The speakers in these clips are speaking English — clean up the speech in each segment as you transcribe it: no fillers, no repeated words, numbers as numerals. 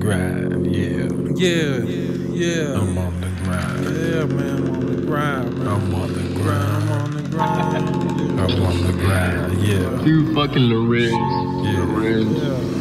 grind, yeah. Yeah. I'm on the grind. Yeah, man, I'm on the grind, man. I'm on the grind. I'm on the grind. I'm on the grind, yeah. You fucking Lorenz. Yeah. Lorenz.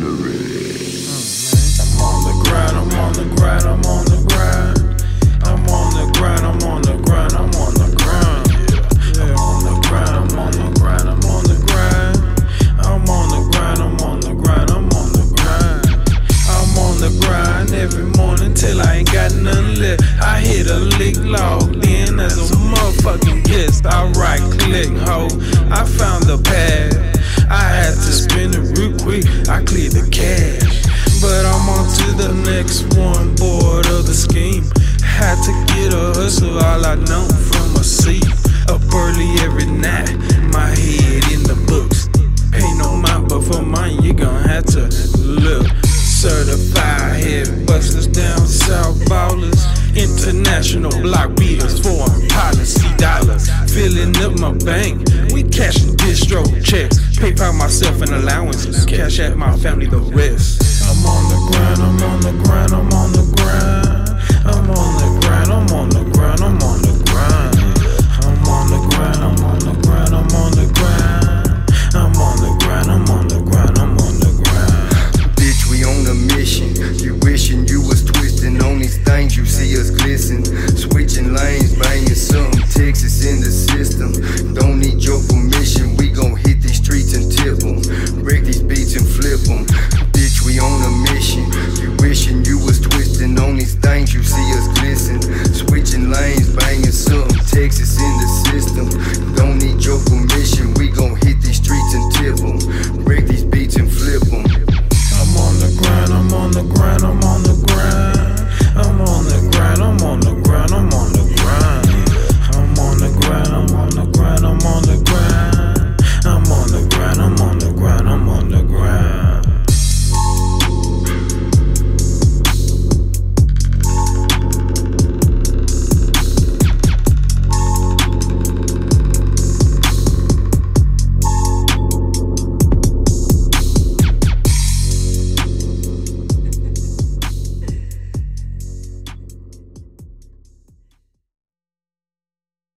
I'm on the grind, I'm on the grind, I'm on the grind. I'm on the grind, I'm on the grind, I'm on the grind. I'm on the grind, I'm on the grind, I'm on the grind. I'm on the grind, I'm on the grind, I'm on the grind. I'm on the grind every morning till I ain't got nothing left. I hit a lick, logged in as a motherfucking guest. I right click, ho, I found the pad. I had to spin it real quick, I cleared the cash. But I'm on to the next one, bored of the scheme. Had to get a hustle, all I know from a seat. Up early every night, my head in the books. Pay no mind, but for mine you gon' have to look. Certified head busters down south ballers. International block beaters, foreign policy dollars. Filling up my bank, we cashing distro checks. PayPal myself and allowances, cash at my family the rest. I'm on the grind, I'm on the grind, I'm on the grind. I'm on the grind, I'm on the grind, I'm on the grind. I'm on the grind, I'm on the grind, I'm on the grind. I'm on the grind, I'm on the grind, I'm on the grind. Bitch, we on a mission. You